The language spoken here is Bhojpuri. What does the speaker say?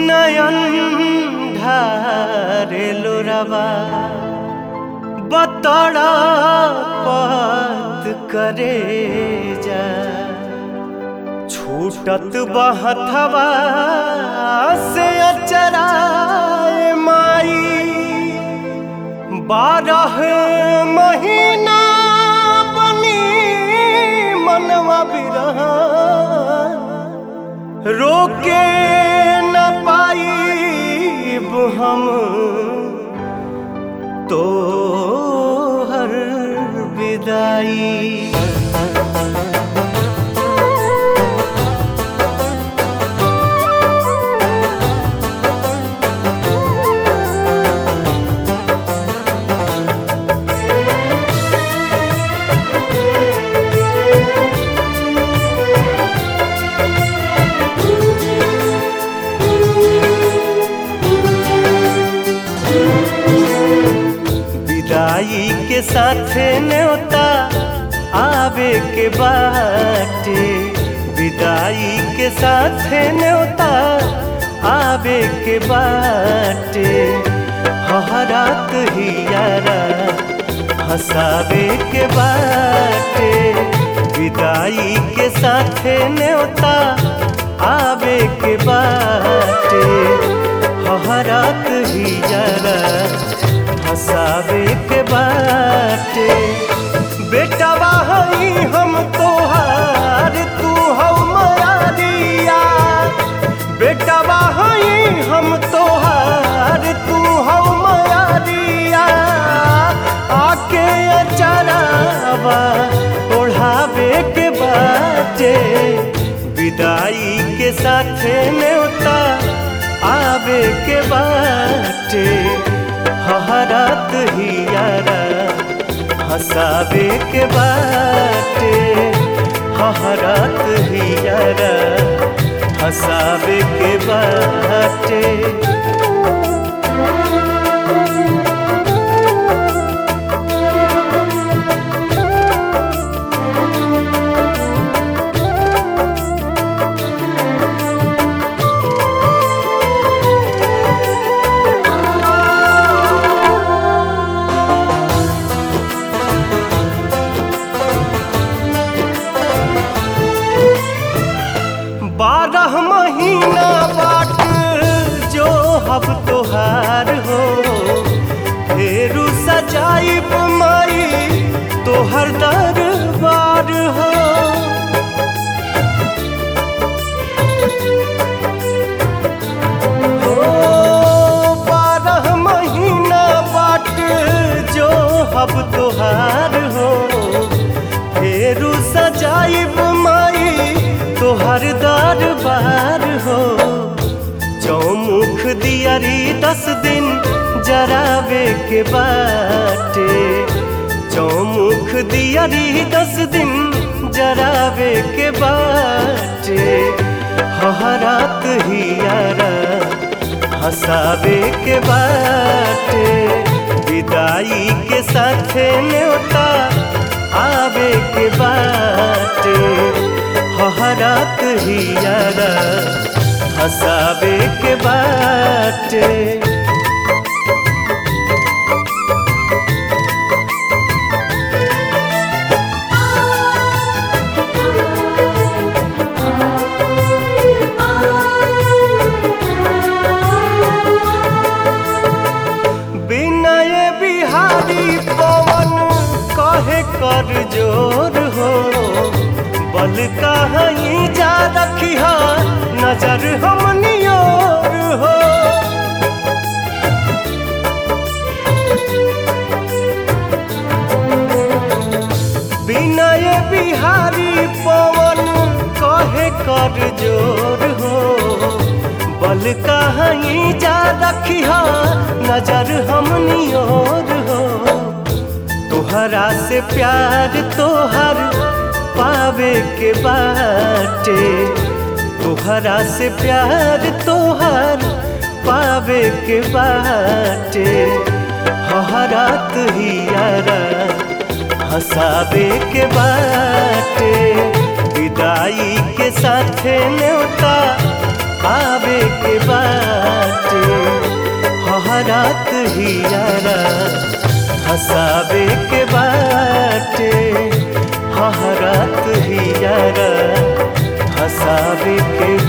नयन ढारे लोरावा बतड़ा पत करे जा छूटत बहथवा से अचराए माई 12 महीना बनी मनवा बिरहा रोके न पाईब हम तो हर विदाई। विदाई के साथे न्योता आवे के बाटे, विदाई के साथे न्योता आवे के बाटे। हरात हियारा हंसावे के बाटे, विदाई के साथे न्योता आवे के बाटे। हरात हियारा हंसावे के बाटे। बेटवा हई हम तोहार तू हौ मयारिया, बेटवा हई हम तोहार तू हौ मयारिया। आके अचरावा ओढ़ावे के बाटे, विदाई के साथे न्योता आवे के बाटे। हरात हियारा हंसावे के बाटे, हरात हियारा हंसावे के बाटे। बारह महीना बाट जो हब तोहार हो, फेरू सजाइब माई तोहर दरबार हो। ओ 12 महीना बाट जो हब तोहार हो, फेरू सजाइब माई तोहर दरबार हो। चौमुख दियारी 10 दिन जरावे के बाटे, चौमुख दियारी 10 दिन जरावे के बाटे। हरात हियारा हंसावे के बाटे, विदाई के साथे न्योता आवे के बाटे। हरात हियारा हंसावे के बाटे। विनय बिहारी पवन कहे कर जोर हो, बल कहीं जा रखिया नजर हमनी ओर हो। विनय बिहारी पवन कहे कर जोर हो, बल कहीं जा रखिया नजर हमनी ओर हो। तोहरा से प्यार तोहर पावे के बाटे, तोहरा से प्यार तोहर पावे के बाटे। हरात हियारा हंसावे के बाटे, विदाई के साथे न्योता आवे के बाटे हरात हियारा हसावे के बाटे हरात हियारा हसावे के